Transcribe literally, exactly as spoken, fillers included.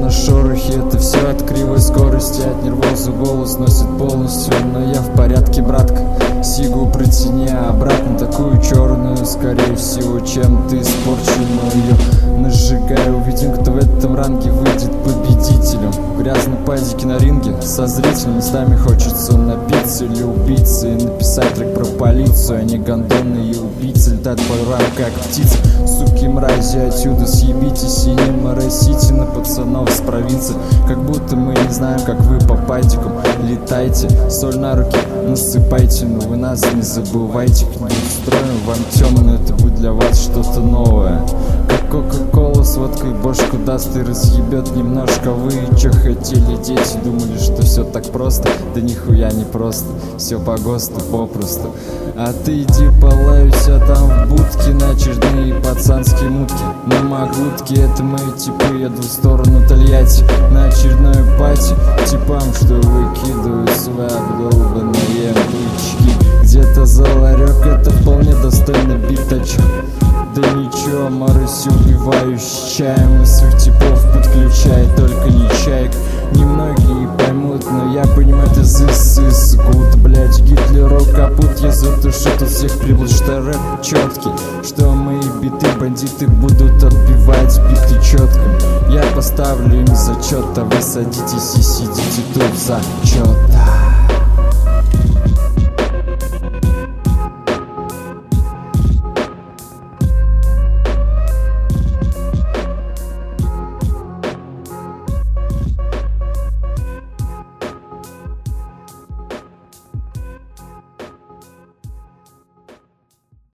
на шорохе. Это все от кривой скорости, от нервоза голос носит полностью. Но я в порядке, братка, сигу протяни обратно. Такую черную, скорее всего, чем ты испорченную. Ее нажигаю, увидим, кто в этом ранге выйдет победителем. В грязной пазике на ринге со зрителем местами хочется напиться или убиться и написать трек про полицию. Они гондоны и убийцы летают по рам, как птицы. Суки, мрази, отсюда съебитесь и не моросите на пацанов с провинции. Как будто мы не знаем, как вы по падикам летайте. Соль на руки насыпайте, но вы нас не забывайте. К-нибудь устроим вам темно, это будет для вас что-то новое. Как кока-кола с водкой бошку даст и разъебет немножко. Вы чё хотели, дети, думали, что все так просто? Да нихуя не просто, все по ГОСТу попросту. А ты иди полаюсь, а там в будке на очередные пацанские мутки. На Магутке это мои типы, еду в сторону Тольятти на очередной пати. Типам, что выкидывают свои обдолбанные бычки. Где-то за ларек, это вполне достойно биточек. Да ничего, Марысь убиваю с чаем и своих типов подключай, только не чаек. Немногие поймут, но я понимаю, это this is good. Блять, Гитлеру капут, я затушу тут всех прибыл, что рэп четкий, что мои биты бандиты будут отбивать биты четко. Я поставлю им зачет, а вы садитесь и сидите тут в зачетах.